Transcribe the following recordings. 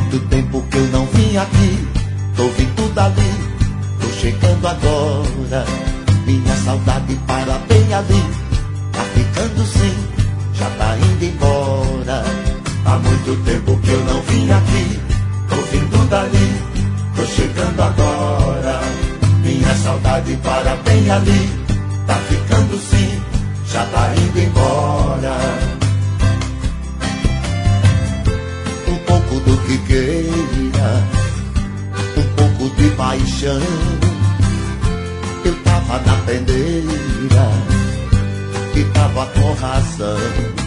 muito tempo que eu não vim aqui, tô vindo dali, tô chegando agora. Minha saudade para bem ali, tá ficando sim, já tá indo embora. Há muito tempo que eu não vim aqui, tô vindo dali, tô chegando agora. Minha saudade para bem ali, tá ficando sim, já tá indo embora. Um pouco do que queira, um pouco de paixão. Eu tava na pendeira e tava com razão.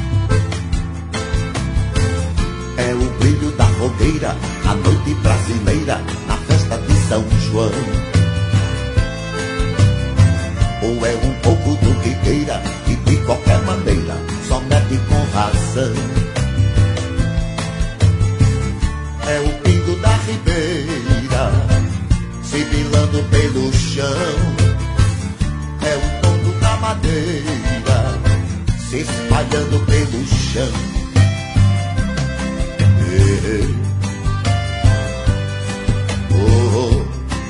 É o brilho da fogueira, a noite brasileira, na festa de São João. Ou é um pouco do que queira, e de qualquer maneira, só mete com razão. É o pingo da ribeira, sibilando pelo chão. É o tombo da madeira, se espalhando pelo chão. Oh.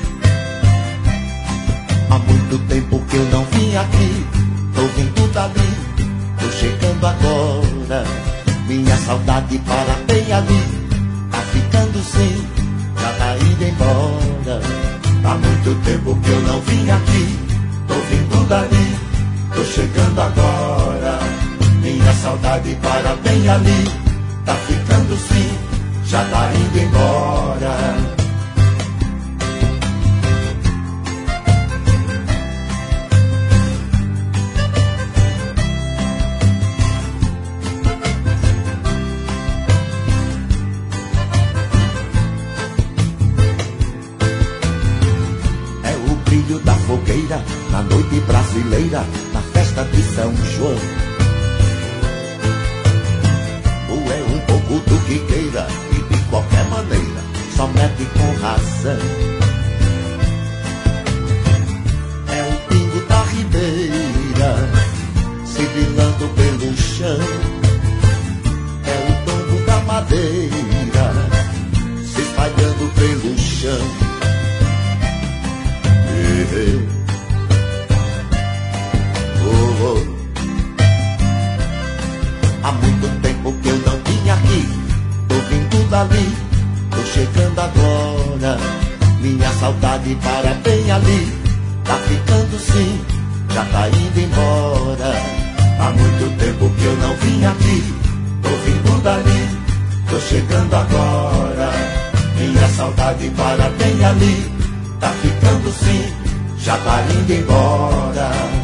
Há muito tempo que eu não vim aqui, tô vindo dali, tô chegando agora. Minha saudade para bem ali, tá ficando sim, já tá indo embora. Há muito tempo que eu não vim aqui, tô vindo dali, tô chegando agora. Minha saudade para bem ali, tá ficando sim, já tá indo embora. Da fogueira, na noite brasileira, na festa de São João. Ou é um pouco do que queira, e de qualquer maneira, só mete com razão. É o pingo da ribeira, sibilando pelo chão. É o tombo da madeira, se espalhando pelo chão. Oh. Há muito tempo que eu não vim aqui, tô vindo dali, tô chegando agora. Minha saudade para bem ali, tá ficando sim, já tá indo embora. Há muito tempo que eu não vim aqui, tô vindo dali, tô chegando agora. Minha saudade para bem ali, tá ficando sim, já tá indo embora.